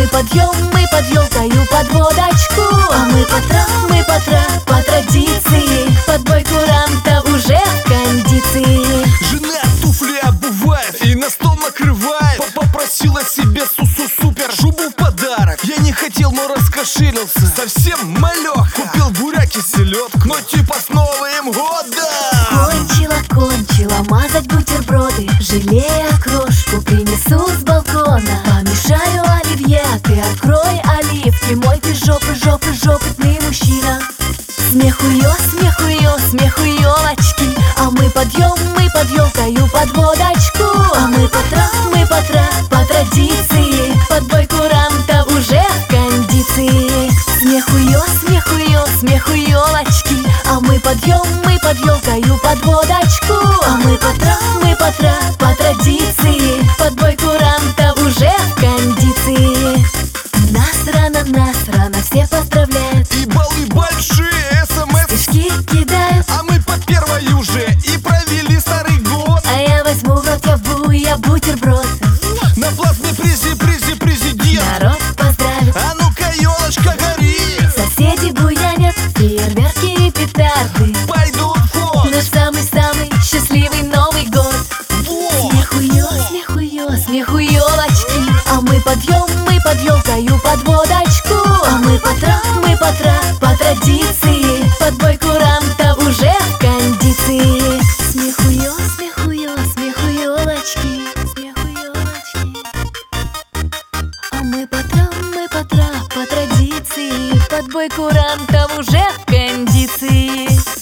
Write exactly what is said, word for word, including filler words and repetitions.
подъем, мы под елкою под водочку. А мы по тра, мы по тра, по традиции. Под бой курантов уже в кондиции. Жена туфли обувает и на стол накрывает. Попросила себе су-су-супер шубу в подарок. Я не хотел, но раскошелился, совсем малек. Купил буряк и селедку, но типа с Новым годом. Кончила, кончила мазать бутерброды. Жалея крошку принесу с балкона. Помешаю оливье, ты открой оливки. Мой ты жопы, жопы, жопытный мужчина. Смехуё, смехуё, смехуёлочки. А мы подъем, мы под елкою под водочку. А мы по тра, мы по тра, по традиции. Под бой курантов уже в кондиции. Смехуё, смехуё, смехуёлочки. А мы подъем, мы под елкою под водочку. А мы по тра, мы по тра, по традиции. Под бой курантов уже в кондиции. Насрано, насрано, все поздравляют. И баллы большие, смс Стишки кидают. а мы по первой уже и провели старый год. А я возьму в рот яву, я бутерброд. На платный призи, призи, президент. Народ поздравит. А ну-ка, елочка, гори. Соседи буянят, фейерверки и петарды. Пойдут в ход. Наш самый-самый счастливый Новый год. Вот. Смехуё, смехуё, смехуёлочки. А мы подъем, мы под елкою под водочку. А мы по тра, мы по тра, по традиции. Под бой курантов уже в кондиции. Смехуё, смехуё, смехуёлочки, смехуёлочки. А мы по тра, мы по тра, по традиции. Под бой курантов уже в кондиции.